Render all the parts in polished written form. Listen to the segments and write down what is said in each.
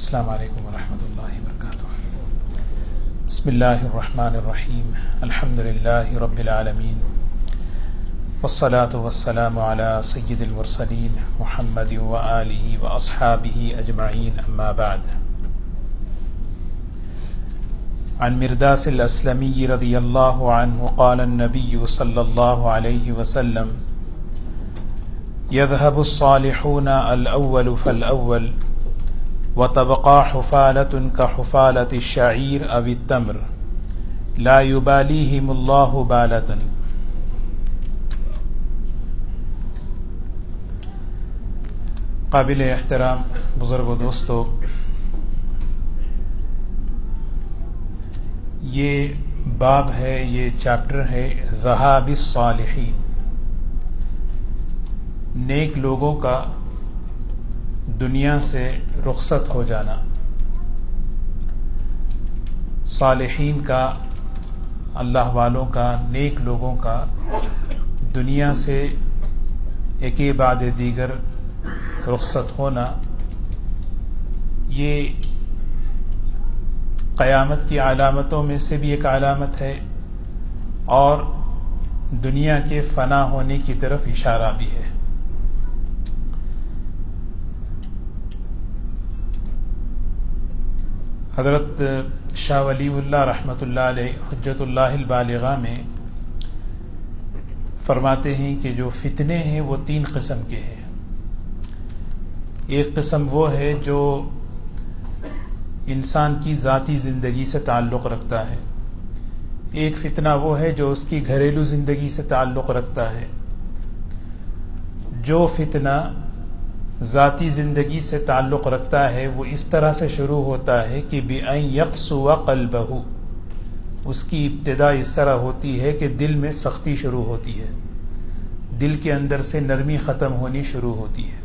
السلام علیکم ورحمۃ اللہ وبرکاتہ۔ بسم اللہ الرحمن الرحیم، الحمد للہ رب العالمین، والصلاة والسلام علی سید المرسلین محمد وآلہ واصحابہ اجمعین، اما بعد۔ عن مرداس الاسلمی رضی اللہ عنہ قال النبی صلی اللہ علیہ وسلم: يذهب الصالحون الأول فالأول وتبقى حفالة كحفالة الشعير أو التمر لا يباليهم الله بالة۔ قابل احترام بزرگ و دوستو، یہ باب ہے، یہ چیپٹر ہے ذہاب الصالحین، نیک لوگوں کا دنیا سے رخصت ہو جانا، صالحین کا، اللہ والوں کا، نیک لوگوں کا دنیا سے ایک بعد دیگر رخصت ہونا، یہ قیامت کی علامتوں میں سے بھی ایک علامت ہے اور دنیا کے فنا ہونے کی طرف اشارہ بھی ہے۔ حضرت شاہ ولی اللہ رحمۃ اللہ علیہ حجت اللہ البالغہ میں فرماتے ہیں کہ جو فتنے ہیں وہ تین قسم کے ہیں۔ ایک قسم وہ ہے جو انسان کی ذاتی زندگی سے تعلق رکھتا ہے، ایک فتنہ وہ ہے جو اس کی گھریلو زندگی سے تعلق رکھتا ہے۔ جو فتنہ ذاتی زندگی سے تعلق رکھتا ہے وہ اس طرح سے شروع ہوتا ہے کہ بِأَن يَقْسُوَ قَلْبَهُ، اس کی ابتدا اس طرح ہوتی ہے کہ دل میں سختی شروع ہوتی ہے، دل کے اندر سے نرمی ختم ہونی شروع ہوتی ہے،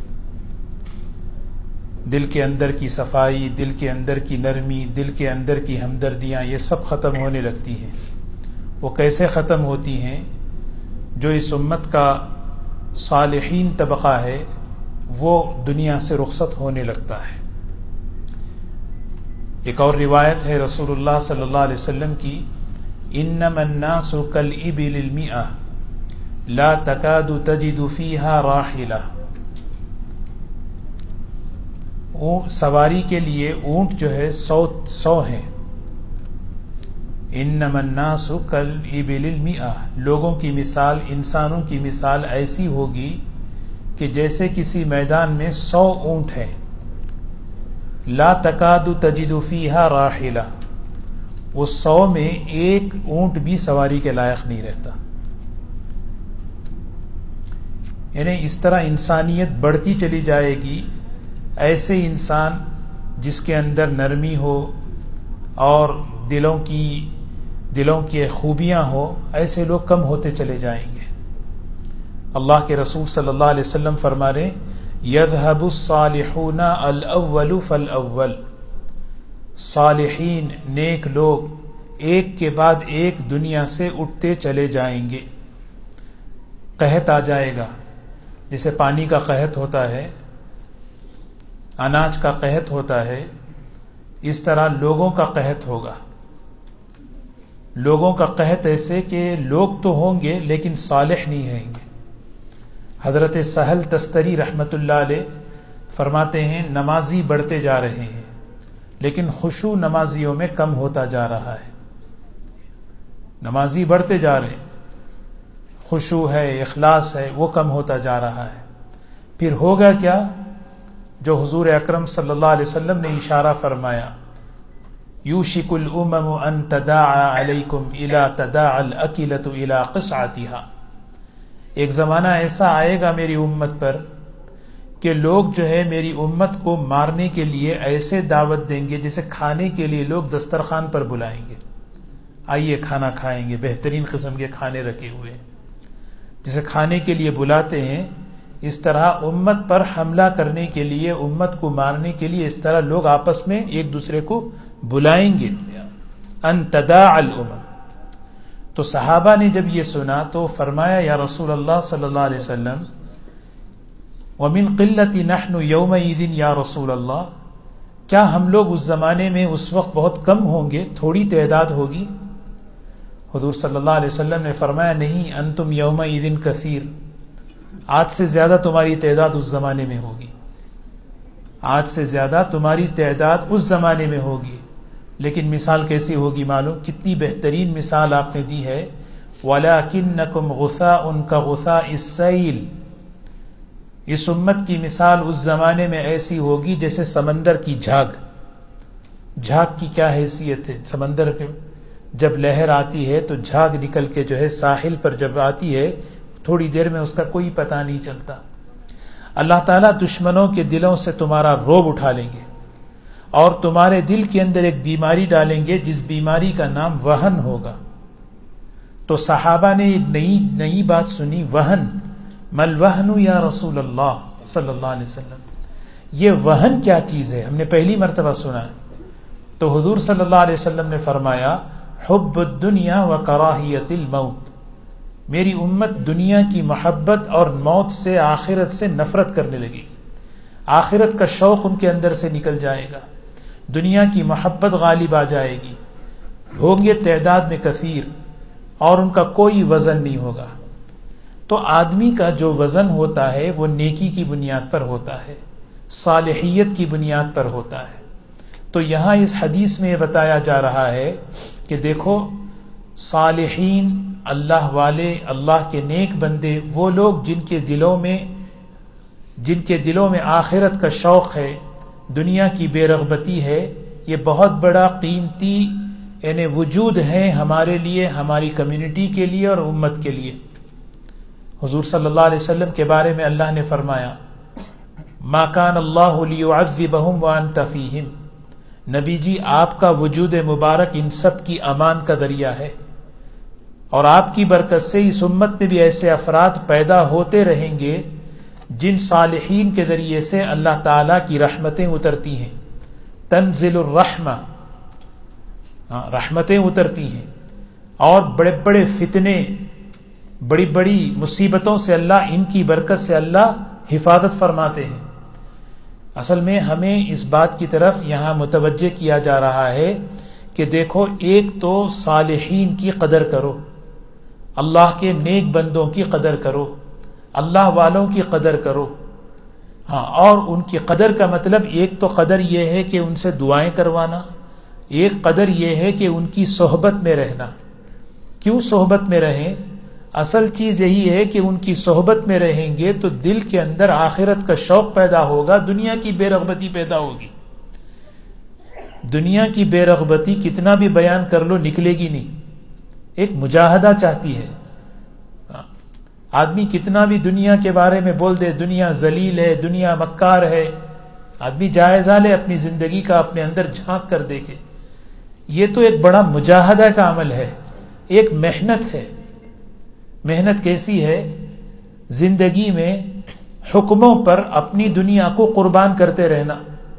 دل کے اندر کی صفائی، دل کے اندر کی نرمی، دل کے اندر کی ہمدردیاں، یہ سب ختم ہونے لگتی ہیں۔ وہ کیسے ختم ہوتی ہیں؟ جو اس امت کا صالحین طبقہ ہے وہ دنیا سے رخصت ہونے لگتا ہے۔ ایک اور روایت ہے رسول اللہ صلی اللہ علیہ وسلم کی: انما الناس كالإبل المئة لا تكاد تجد فيها راحلة۔ سواری کے لیے اونٹ جو ہے 100 ہیں۔ انما الناس كالإبل المئة، لوگوں کی مثال، انسانوں کی مثال ایسی ہوگی کہ جیسے کسی میدان میں 100 اونٹ ہیں، لا تکاد تجد فیہا راحلہ، وہ 100 میں ایک اونٹ بھی سواری کے لائق نہیں رہتا۔ یعنی اس طرح انسانیت بڑھتی چلی جائے گی، ایسے انسان جس کے اندر نرمی ہو اور دلوں کی خوبیاں ہو، ایسے لوگ کم ہوتے چلے جائیں گے۔ اللہ کے رسول صلی اللہ علیہ وسلم فرما رہے: یذہب الصالحون الاول فالاول، صالحین نیک لوگ ایک کے بعد ایک دنیا سے اٹھتے چلے جائیں گے۔ قحط آ جائے گا، جیسے پانی کا قحط ہوتا ہے، اناج کا قحط ہوتا ہے، اس طرح لوگوں کا قحط ہوگا۔ لوگوں کا قحط ایسے کہ لوگ تو ہوں گے لیکن صالح نہیں رہیں گے۔ حضرت سہل تستری رحمۃ اللہ علیہ فرماتے ہیں نمازی بڑھتے جا رہے ہیں لیکن خشوع نمازیوں میں کم ہوتا جا رہا ہے۔ نمازی بڑھتے جا رہے ہیں، خشوع ہے، اخلاص ہے، وہ کم ہوتا جا رہا ہے۔ پھر ہوگا کیا؟ جو حضور اکرم صلی اللہ علیہ وسلم نے اشارہ فرمایا: یوشک الامم ان تداعى علیکم الی تداعى الاکلۃ الی قصعتها، ایک زمانہ ایسا آئے گا میری امت پر کہ لوگ جو ہے میری امت کو مارنے کے لیے ایسے دعوت دیں گے جیسے کھانے کے لیے لوگ دسترخوان پر بلائیں گے، آئیے کھانا کھائیں گے، بہترین قسم کے کھانے رکھے ہوئے ہیں، جیسے کھانے کے لیے بلاتے ہیں، اس طرح امت پر حملہ کرنے کے لیے، امت کو مارنے کے لیے اس طرح لوگ آپس میں ایک دوسرے کو بلائیں گے۔ ان تداعى الامم، تو صحابہ نے جب یہ سنا تو فرمایا: یا رسول اللہ صلی اللہ علیہ وسلم، وَمِن قِلَّةِ نَحْنُ يَوْمَئِذٍ یا رسول اللہ، کیا ہم لوگ اس زمانے میں اس وقت بہت کم ہوں گے، تھوڑی تعداد ہوگی؟ حضور صلی اللہ علیہ وسلم نے فرمایا نہیں، انتم یومئذ کثیر، آج سے زیادہ تمہاری تعداد اس زمانے میں ہوگی، آج سے زیادہ تمہاری تعداد اس زمانے میں ہوگی۔ لیکن مثال کیسی ہوگی معلوم؟ کتنی بہترین مثال آپ نے دی ہے، وَلَكِنَّكُمْ غُثَاءٌ كَغُثَاءِ السَّيْلِ، اس امت کی مثال اس زمانے میں ایسی ہوگی جیسے سمندر کی جھاگ۔ جھاگ کی کیا حیثیت ہے؟ سمندر کے جب لہر آتی ہے تو جھاگ نکل کے جو ہے ساحل پر جب آتی ہے تھوڑی دیر میں اس کا کوئی پتہ نہیں چلتا۔ اللہ تعالیٰ دشمنوں کے دلوں سے تمہارا رعب اٹھا لیں گے اور تمہارے دل کے اندر ایک بیماری ڈالیں گے جس بیماری کا نام وہن ہوگا۔ تو صحابہ نے ایک نئی بات سنی، وہن، مل وہن یا رسول اللہ صلی اللہ علیہ وسلم، یہ وہن کیا چیز ہے؟ ہم نے پہلی مرتبہ سنا ہے۔ تو حضور صلی اللہ علیہ وسلم نے فرمایا حب الدنیا و کراہیت الموت، میری امت دنیا کی محبت اور موت سے، آخرت سے نفرت کرنے لگے گی، آخرت کا شوق ان کے اندر سے نکل جائے گا، دنیا کی محبت غالب آ جائے گی، ہوں گے تعداد میں کثیر اور ان کا کوئی وزن نہیں ہوگا۔ تو آدمی کا جو وزن ہوتا ہے وہ نیکی کی بنیاد پر ہوتا ہے، صالحیت کی بنیاد پر ہوتا ہے۔ تو یہاں اس حدیث میں یہ بتایا جا رہا ہے کہ دیکھو صالحین، اللہ والے، اللہ کے نیک بندے، وہ لوگ جن کے دلوں میں آخرت کا شوق ہے، دنیا کی بے رغبتی ہے، یہ بہت بڑا قیمتی یعنی وجود ہے ہمارے لیے، ہماری کمیونٹی کے لیے اور امت کے لیے۔ حضور صلی اللہ علیہ وسلم کے بارے میں اللہ نے فرمایا ما کان اللہ لیعذبہم وانت فیہم، نبی جی آپ کا وجود مبارک ان سب کی امان کا ذریعہ ہے، اور آپ کی برکت سے اس امت میں بھی ایسے افراد پیدا ہوتے رہیں گے جن صالحین کے ذریعے سے اللہ تعالیٰ کی رحمتیں اترتی ہیں، تنزل الرحمہ، رحمتیں اترتی ہیں، اور بڑے بڑے فتنے، بڑی بڑی مصیبتوں سے اللہ، ان کی برکت سے اللہ حفاظت فرماتے ہیں۔ اصل میں ہمیں اس بات کی طرف یہاں متوجہ کیا جا رہا ہے کہ دیکھو، ایک تو صالحین کی قدر کرو، اللہ کے نیک بندوں کی قدر کرو، اللہ والوں کی قدر کرو، اور ان کی قدر کا مطلب ایک تو قدر یہ ہے کہ ان سے دعائیں کروانا، ایک قدر یہ ہے کہ ان کی صحبت میں رہنا۔ کیوں صحبت میں رہیں؟ اصل چیز یہی ہے کہ ان کی صحبت میں رہیں گے تو دل کے اندر آخرت کا شوق پیدا ہوگا، دنیا کی بے رغبتی پیدا ہوگی۔ دنیا کی بے رغبتی کتنا بھی بیان کر لو نکلے گی نہیں، ایک مجاہدہ چاہتی ہے۔ آدمی کتنا بھی دنیا کے بارے میں بول دے، دنیا ذلیل ہے، دنیا مکار ہے، آدمی جائزہ لے اپنی زندگی کا، اپنے اندر جھانک کر دیکھے، یہ تو ایک بڑا مجاہدہ کا عمل ہے، ایک محنت ہے۔ محنت کیسی ہے؟ زندگی میں حکموں پر اپنی دنیا کو قربان کرتے رہنا۔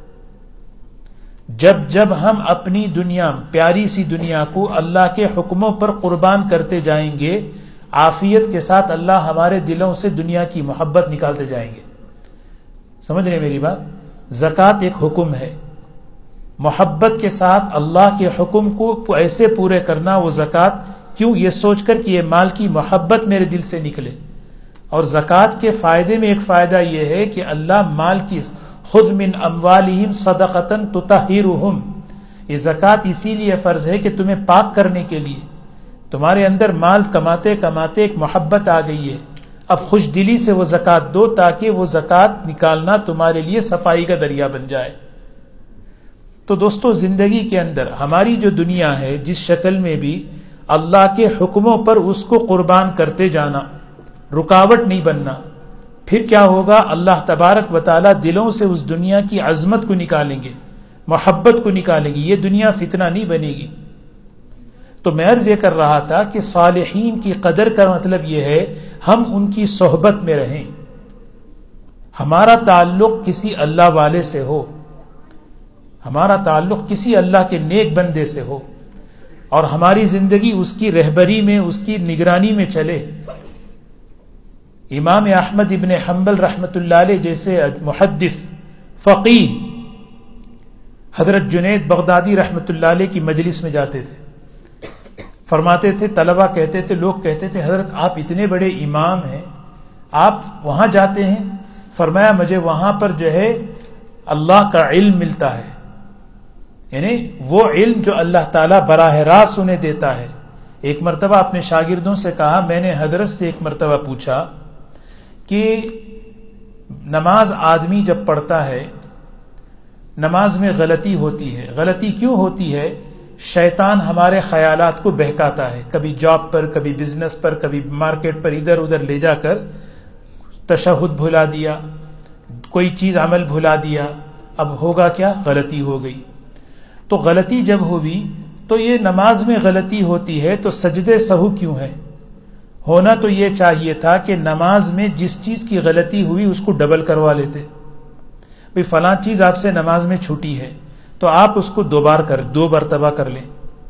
جب ہم اپنی دنیا، پیاری سی دنیا کو اللہ کے حکموں پر قربان کرتے جائیں گے، عافیت کے ساتھ اللہ ہمارے دلوں سے دنیا کی محبت نکالتے جائیں گے۔ سمجھ رہے میری بات؟ زکوٰۃ ایک حکم ہے، محبت کے ساتھ اللہ کے حکم کو ایسے پورے کرنا، وہ زکوٰۃ، کیوں؟ یہ سوچ کر کہ یہ مال کی محبت میرے دل سے نکلے۔ اور زکوٰۃ کے فائدے میں ایک فائدہ یہ ہے کہ اللہ مال کی، خذ من اموالہم صدقۃ تطہرہم، یہ زکوٰۃ اسی لیے فرض ہے کہ تمہیں پاک کرنے کے لیے، تمہارے اندر مال کماتے کماتے ایک محبت آ گئی ہے، اب خوش دلی سے وہ زکوٰۃ دو تاکہ وہ زکوٰۃ نکالنا تمہارے لیے صفائی کا ذریعہ بن جائے۔ تو دوستو، زندگی کے اندر ہماری جو دنیا ہے، جس شکل میں بھی، اللہ کے حکموں پر اس کو قربان کرتے جانا، رکاوٹ نہیں بننا۔ پھر کیا ہوگا؟ اللہ تبارک و تعالیٰ دلوں سے اس دنیا کی عظمت کو نکالیں گے، محبت کو نکالیں گے، یہ دنیا فتنہ نہیں بنے گی۔ تو میں عرض یہ کر رہا تھا کہ صالحین کی قدر کا مطلب یہ ہے ہم ان کی صحبت میں رہیں، ہمارا تعلق کسی اللہ والے سے ہو، ہمارا تعلق کسی اللہ کے نیک بندے سے ہو، اور ہماری زندگی اس کی رہبری میں، اس کی نگرانی میں چلے۔ امام احمد ابن حنبل رحمۃ اللہ علیہ جیسے محدث، فقیہ، حضرت جنید بغدادی رحمۃ اللہ علیہ کی مجلس میں جاتے تھے، فرماتے تھے، طلبہ کہتے تھے، لوگ کہتے تھے حضرت آپ اتنے بڑے امام ہیں، آپ وہاں جاتے ہیں؟ فرمایا مجھے وہاں پر جو ہے اللہ کا علم ملتا ہے، یعنی وہ علم جو اللہ تعالیٰ براہ راست انہیں دیتا ہے۔ ایک مرتبہ اپنے شاگردوں سے کہا، میں نے حضرت سے ایک مرتبہ پوچھا کہ نماز آدمی جب پڑھتا ہے، نماز میں غلطی ہوتی ہے، غلطی کیوں ہوتی ہے؟ شیطان ہمارے خیالات کو بہکاتا ہے، کبھی جاب پر، کبھی بزنس پر، کبھی مارکیٹ پر، ادھر ادھر لے جا کر تشہد بھلا دیا، کوئی چیز عمل بھلا دیا، اب ہوگا کیا؟ غلطی ہو گئی۔ تو غلطی جب ہوئی تو یہ نماز میں غلطی ہوتی ہے تو سجدے سہو کیوں ہے؟ ہونا تو یہ چاہیے تھا کہ نماز میں جس چیز کی غلطی ہوئی اس کو ڈبل کروا لیتے، بھئی فلاں چیز آپ سے نماز میں چھوٹی ہے تو آپ اس کو دو مرتبہ کر لیں،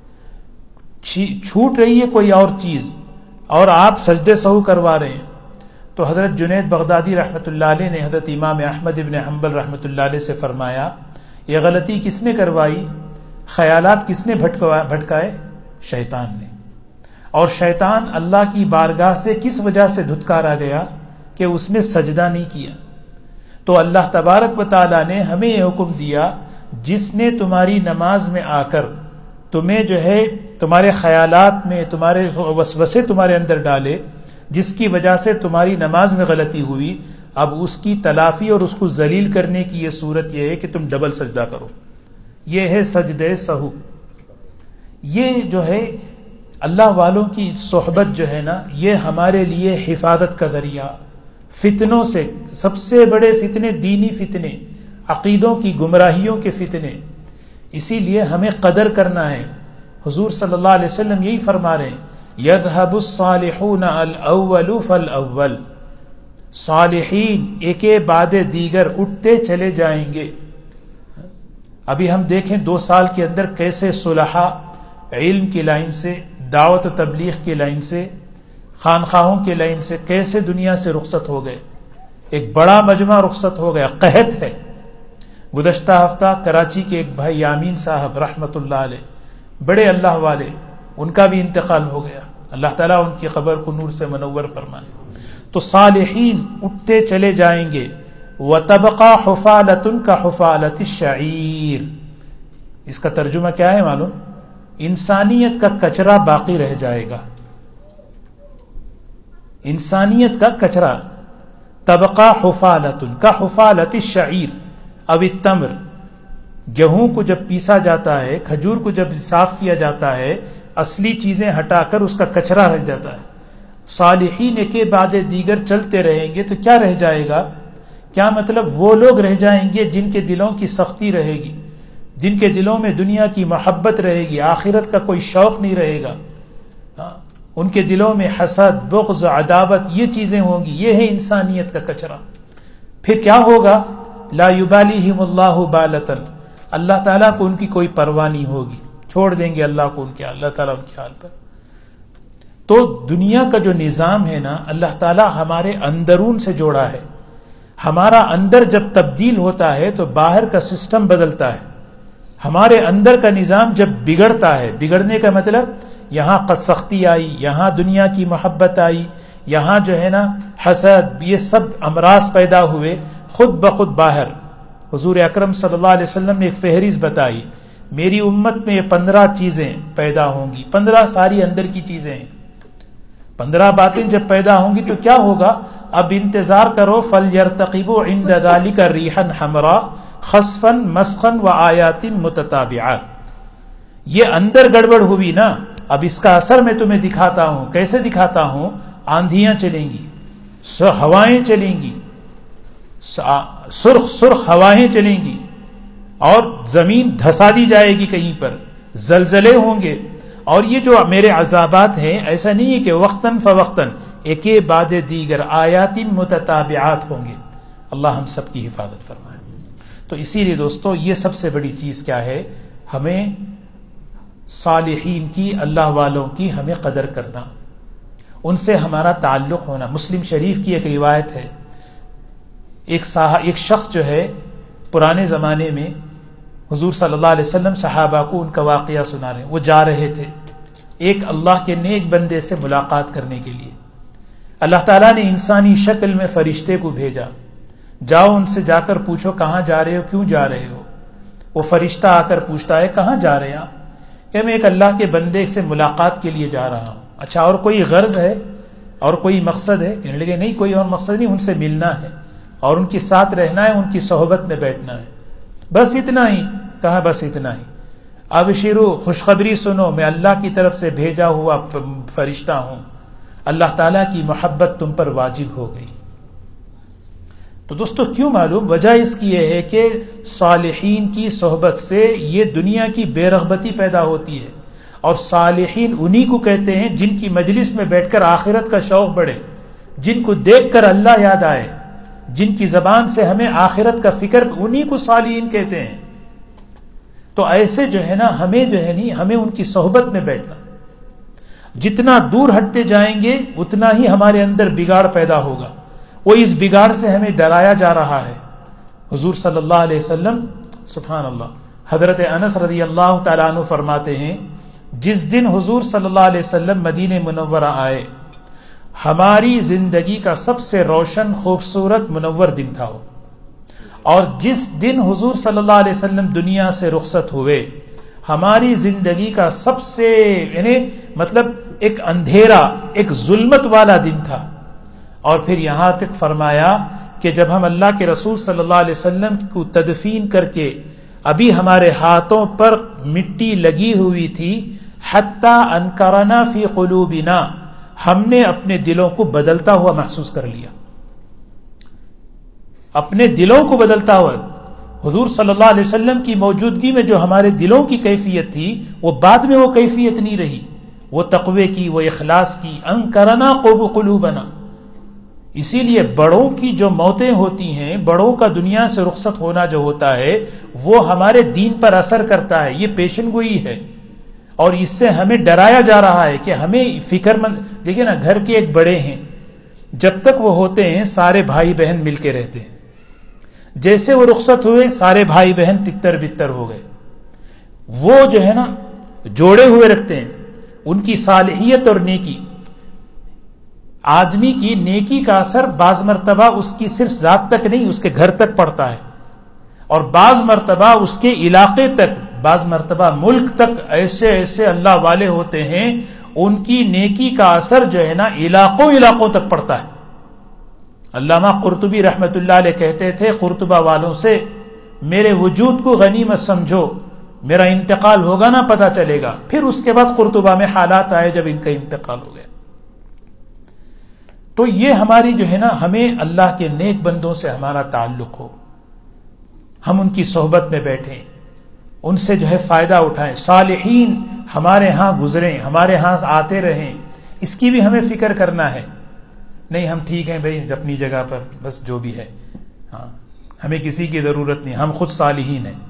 چھوٹ رہی ہے کوئی اور چیز اور آپ سجدے سہو کروا رہے ہیں۔ تو حضرت جنید بغدادی رحمۃ اللہ علیہ نے حضرت امام احمد ابن حنبل رحمۃ اللہ علیہ سے فرمایا، یہ غلطی کس نے کروائی؟ خیالات کس نے بھٹکائے؟ شیطان نے۔ اور شیطان اللہ کی بارگاہ سے کس وجہ سے دھتکارا گیا؟ کہ اس نے سجدہ نہیں کیا۔ تو اللہ تبارک و تعالیٰ نے ہمیں یہ حکم دیا، جس نے تمہاری نماز میں آ کر تمہیں جو ہے تمہارے خیالات میں تمہارے وسوسے تمہارے اندر ڈالے، جس کی وجہ سے تمہاری نماز میں غلطی ہوئی، اب اس کی تلافی اور اس کو ذلیل کرنے کی یہ صورت یہ ہے کہ تم ڈبل سجدہ کرو۔ یہ ہے سجدے سہو۔ یہ جو ہے اللہ والوں کی صحبت جو ہے نا، یہ ہمارے لیے حفاظت کا ذریعہ، فتنوں سے، سب سے بڑے فتنے دینی فتنے، عقیدوں کی گمراہیوں کے فتنے، اسی لیے ہمیں قدر کرنا ہے۔ حضور صلی اللہ علیہ وسلم یہی فرما رہے ہیں، یذهب الصالحون الاول فالاول، صالحین ایک بعد دیگر اٹھتے چلے جائیں گے۔ ابھی ہم دیکھیں 2 سال کے اندر کیسے صلحاء علم کی لائن سے، دعوت و تبلیغ کی لائن سے، خانخواہوں کی لائن سے کیسے دنیا سے رخصت ہو گئے۔ ایک بڑا مجمع رخصت ہو گیا، قحط ہے۔ گزشتہ ہفتہ کراچی کے ایک بھائی یامین صاحب رحمۃ اللہ علیہ، بڑے اللہ والے، ان کا بھی انتقال ہو گیا۔ اللہ تعالیٰ ان کی قبر کو نور سے منور فرمائے۔ تو صالحین اٹھتے چلے جائیں گے، وَتَبْقَى حُفَالَةٌ كَحُفَالَةِ الشَّعِيرِ، اس کا ترجمہ کیا ہے معلوم؟ انسانیت کا کچرا باقی رہ جائے گا، انسانیت کا کچرا۔ تبقى حفالة كحفالة الشعير او التمر، گیہوں کو جب پیسا جاتا ہے، کھجور کو جب صاف کیا جاتا ہے، اصلی چیزیں ہٹا کر اس کا کچرا رہ جاتا ہے۔ صالحین کے بعد دیگر چلتے رہیں گے تو کیا رہ جائے گا؟ کیا مطلب؟ وہ لوگ رہ جائیں گے جن کے دلوں کی سختی رہے گی، جن کے دلوں میں دنیا کی محبت رہے گی، آخرت کا کوئی شوق نہیں رہے گا، ان کے دلوں میں حسد، بغض، عداوت، یہ چیزیں ہوں گی۔ یہ ہے انسانیت کا کچرا۔ پھر کیا ہوگا؟ لا یبالیہم اللہ بالۃ، اللہ تعالیٰ کو ان کی کوئی پرواہ نہیں ہوگی، چھوڑ دیں گے اللہ کو، اللہ تعالیٰ ان کے حال پر۔ تو دنیا کا جو نظام ہے نا، اللہ تعالیٰ ہمارے اندرون سے جوڑا ہے۔ ہمارا اندر جب تبدیل ہوتا ہے تو باہر کا سسٹم بدلتا ہے۔ ہمارے اندر کا نظام جب بگڑتا ہے، بگڑنے کا مطلب یہاں سختی آئی، یہاں دنیا کی محبت آئی، یہاں جو ہے نا حسد، یہ سب امراض پیدا ہوئے خود بخود باہر۔ حضور اکرم صلی اللہ علیہ وسلم نے ایک فہرست بتائی، میری امت میں یہ 15 چیزیں پیدا ہوں گی، 15 ساری اندر کی چیزیں ہیں۔ 15 باتیں جب پیدا ہوں گی تو کیا ہوگا؟ اب انتظار کرو، فَلْيَرْتَقِبُوا عِنْدَ ذَلِكَ رِيحًا حَمْرَاء خَصْفًا مَسْخًا وَآيَاتٍ مُتَتَابِعَاتٍ۔ یہ اندر گڑبڑ ہوئی نا، اب اس کا اثر میں تمہیں دکھاتا ہوں۔ کیسے دکھاتا ہوں؟ آندھیاں چلیں گی، ہوائیں چلیں گی، سرخ سرخ ہوائیں چلیں گی، اور زمین دھسا دی جائے گی، کہیں پر زلزلے ہوں گے۔ اور یہ جو میرے عذابات ہیں، ایسا نہیں ہے کہ وقتاً فوقتاً، ایک بعد دیگر آیات متتابعات ہوں گے۔ اللہ ہم سب کی حفاظت فرمائے۔ تو اسی لیے دوستو، یہ سب سے بڑی چیز کیا ہے؟ ہمیں صالحین کی، اللہ والوں کی ہمیں قدر کرنا، ان سے ہمارا تعلق ہونا۔ مسلم شریف کی ایک روایت ہے، ایک شخص جو ہے پرانے زمانے میں حضور صلی اللہ علیہ وسلم صحابہ کو ان کا واقعہ سنا رہے ہیں. وہ جا رہے تھے ایک اللہ کے نیک بندے سے ملاقات کرنے کے لیے. اللہ تعالیٰ نے انسانی شکل میں فرشتے کو بھیجا. جاؤ ان سے جا کر پوچھو کہاں جا رہے ہو, کیوں جا رہے ہو. وہ فرشتہ آ کر پوچھتا ہے کہاں جا رہے ہیں آپ؟ کہ میں ایک اللہ کے بندے سے ملاقات کے لیے جا رہا ہوں. اچھا اور کوئی غرض ہے اور کوئی مقصد ہے؟ کہنے لگے نہیں کوئی اور مقصد نہیں, ان سے ملنا ہے اور ان کے ساتھ رہنا ہے, ان کی صحبت میں بیٹھنا ہے, بس اتنا ہی. کہا بس اتنا ہی. اب شروع خوشخبری سنو, میں اللہ کی طرف سے بھیجا ہوا فرشتہ ہوں, اللہ تعالیٰ کی محبت تم پر واجب ہو گئی. تو دوستو کیوں معلوم؟ وجہ اس کی یہ ہے کہ صالحین کی صحبت سے یہ دنیا کی بے رغبتی پیدا ہوتی ہے, اور صالحین انہی کو کہتے ہیں جن کی مجلس میں بیٹھ کر آخرت کا شوق بڑھے, جن کو دیکھ کر اللہ یاد آئے, جن کی زبان سے ہمیں آخرت کا فکر, انہی کو صالحین کہتے ہیں. تو ایسے جو ہے نا ہمیں جو ہے نہیں ہمیں ان کی صحبت میں بیٹھنا. جتنا دور ہٹتے جائیں گے اتنا ہی ہمارے اندر بگاڑ پیدا ہوگا. وہ اس بگاڑ سے ہمیں ڈرایا جا رہا ہے. حضور صلی اللہ علیہ وسلم سبحان اللہ, حضرت انس رضی اللہ تعالیٰ عنہ فرماتے ہیں جس دن حضور صلی اللہ علیہ وسلم مدینہ منورہ آئے, ہماری زندگی کا سب سے روشن خوبصورت منور دن تھا وہ. اور جس دن حضور صلی اللہ علیہ وسلم دنیا سے رخصت ہوئے, ہماری زندگی کا سب سے مطلب ایک اندھیرا, ایک ظلمت والا دن تھا. اور پھر یہاں تک فرمایا کہ جب ہم اللہ کے رسول صلی اللہ علیہ وسلم کو تدفین کر کے ابھی ہمارے ہاتھوں پر مٹی لگی ہوئی تھی, حتی انکرنا فی قلوبنا, ہم نے اپنے دلوں کو بدلتا ہوا محسوس کر لیا, اپنے دلوں کو بدلتا ہوا. حضور صلی اللہ علیہ وسلم کی موجودگی میں جو ہمارے دلوں کی کیفیت تھی وہ بعد میں وہ کیفیت نہیں رہی, وہ تقوی کی, وہ اخلاص کی. انکرنا قلوبنا. اسی لیے بڑوں کی جو موتیں ہوتی ہیں, بڑوں کا دنیا سے رخصت ہونا جو ہوتا ہے, وہ ہمارے دین پر اثر کرتا ہے. یہ پیشن گوئی ہے, اور اس سے ہمیں ڈرایا جا رہا ہے کہ ہمیں فکر مند. دیکھیں نا, گھر کے ایک بڑے ہیں, جب تک وہ ہوتے ہیں سارے بھائی بہن مل کے رہتے ہیں. جیسے وہ رخصت ہوئے سارے بھائی بہن تتر بتر ہو گئے. وہ جو ہے نا جوڑے ہوئے رکھتے ہیں. ان کی صالحیت اور نیکی, آدمی کی نیکی کا اثر بعض مرتبہ اس کی صرف ذات تک نہیں, اس کے گھر تک پڑتا ہے, اور بعض مرتبہ اس کے علاقے تک, بعض مرتبہ ملک تک. ایسے ایسے اللہ والے ہوتے ہیں ان کی نیکی کا اثر جو ہے نا علاقوں تک پڑتا ہے. علامہ قرطبی رحمۃ اللہ علیہ کہتے تھے قرطبہ والوں سے, میرے وجود کو غنیمت سمجھو, میرا انتقال ہوگا نا پتہ چلے گا. پھر اس کے بعد قرطبہ میں حالات آئے جب ان کا انتقال ہو گیا. تو یہ ہماری جو ہے نا ہمیں اللہ کے نیک بندوں سے ہمارا تعلق ہو, ہم ان کی صحبت میں بیٹھیں, ان سے جو ہے فائدہ اٹھائیں. صالحین ہمارے ہاں گزریں, ہمارے ہاں آتے رہیں, اس کی بھی ہمیں فکر کرنا ہے. نہیں ہم ٹھیک ہیں بھائی اپنی جگہ پر, بس جو بھی ہے, ہاں ہمیں کسی کی ضرورت نہیں, ہم خود صالحین ہیں.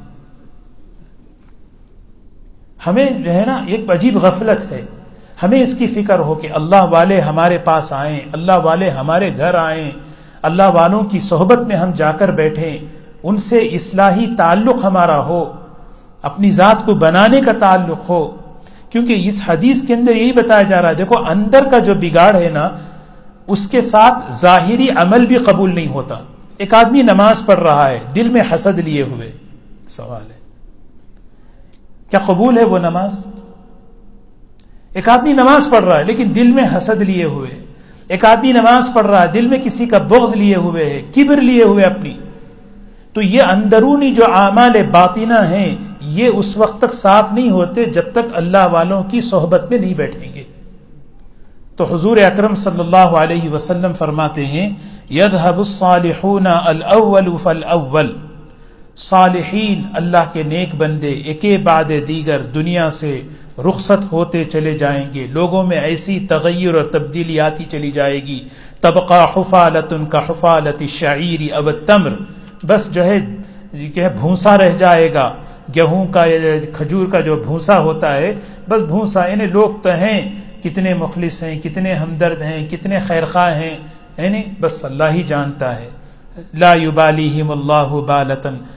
ہمیں جو ہے نا ایک عجیب غفلت ہے. ہمیں اس کی فکر ہو کہ اللہ والے ہمارے پاس آئیں, اللہ والے ہمارے گھر آئیں, اللہ والوں کی صحبت میں ہم جا کر بیٹھیں, ان سے اصلاحی تعلق ہمارا ہو, اپنی ذات کو بنانے کا تعلق ہو. کیونکہ اس حدیث کے اندر یہی بتایا جا رہا ہے, دیکھو اندر کا جو بگاڑ ہے نا اس کے ساتھ ظاہری عمل بھی قبول نہیں ہوتا. ایک آدمی نماز پڑھ رہا ہے دل میں حسد لیے ہوئے, سوال ہے کیا قبول ہے وہ نماز؟ ایک آدمی نماز پڑھ رہا ہے لیکن دل میں حسد لیے ہوئے, ایک آدمی نماز پڑھ رہا ہے دل میں کسی کا بغض لیے ہوئے ہے, کبر لیے ہوئے اپنی. تو یہ اندرونی جو اعمال باطنہ ہیں یہ اس وقت تک صاف نہیں ہوتے جب تک اللہ والوں کی صحبت میں نہیں بیٹھیں گے. تو حضور اکرم صلی اللہ علیہ وسلم فرماتے ہیں یذهب الصالحون الاول فالاول, صالحین اللہ کے نیک بندے ایک بعد دیگر دنیا سے رخصت ہوتے چلے جائیں گے. لوگوں میں ایسی تغیر اور تبدیلی آتی چلی جائے گی. تبقى حفالة كحفالة الشعير او التمر, بس جو ہے کہ بھونسا رہ جائے گا, گیہوں کا کھجور کا جو بھونسا ہوتا ہے, بس بھونسا. یعنی لوگ تو ہیں کتنے مخلص ہیں, کتنے ہمدرد ہیں, کتنے خیرخواہ ہیں, یعنی بس اللہ ہی جانتا ہے. لا یبالیہم اللہ بالۃ,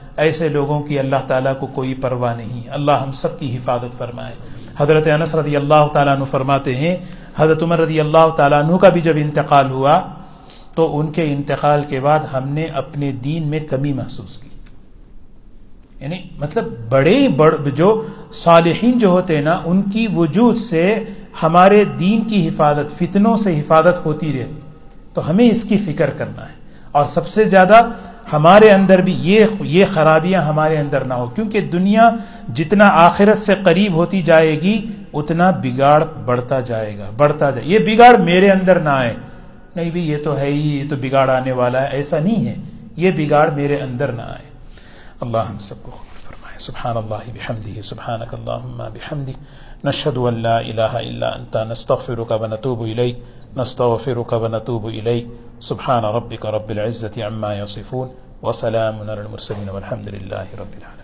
ایسے لوگوں کی اللہ تعالیٰ کو کوئی پرواہ نہیں. اللہ ہم سب کی حفاظت فرمائے. حضرت انس رضی اللہ تعالیٰ عنہ فرماتے ہیں حضرت عمر رضی اللہ تعالیٰ عنہ کا بھی جب انتقال ہوا تو ان کے انتقال کے بعد ہم نے اپنے دین میں کمی محسوس کی. یعنی مطلب جو صالحین جو ہوتے ہیں نا ان کی وجود سے ہمارے دین کی حفاظت، فتنوں سے حفاظت ہوتی رہے. تو ہمیں اس کی فکر کرنا ہے، اور سب سے زیادہ ہمارے اندر بھی یہ خرابیاں ہمارے اندر نہ ہو، کیونکہ دنیا جتنا آخرت سے قریب ہوتی جائے گی اتنا بگاڑ بڑھتا جائے گا. یہ بگاڑ میرے اندر نہ آئے، نہیں بھی یہ تو ہے ہی، یہ تو بگاڑ آنے والا ہے، ایسا نہیں ہے. یہ بگاڑ میرے اندر نہ آئے. اللہ ہم سب کو فرمائے. سبحان اللہ بحمدہ، سبحانک اللہم بحمدک، نشہد ان لا الہ الا انت، نستغفرک ونتوب الیک، نستغفرک ونتوب الیک. سبحان ربک رب العزة عما یصفون، وسلام علی المرسلین، والحمد للہ رب العالمین.